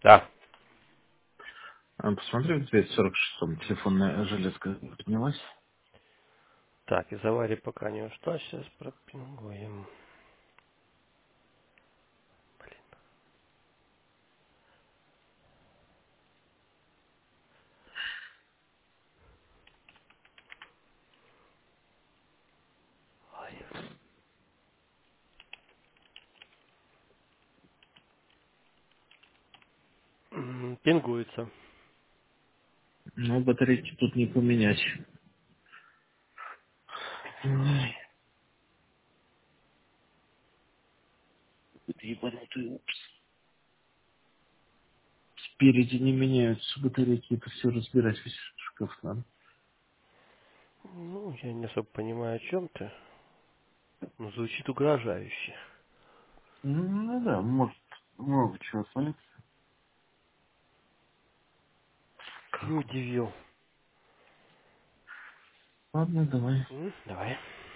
Да. Посмотри, в 246-м телефонная железка поднялась. Так, из аварии пока не ушла, сейчас пропингуем. Ой. Пингуется. Но батарейки тут не поменять. Ой, это ебанутый упс. Спереди не меняются батарейки, это все разбирать весь шкаф надо. Ну, я не особо понимаю, о чем ты. Но звучит угрожающе. Ну да, может много чего свалится. Не удивил. Ладно, давай. Давай.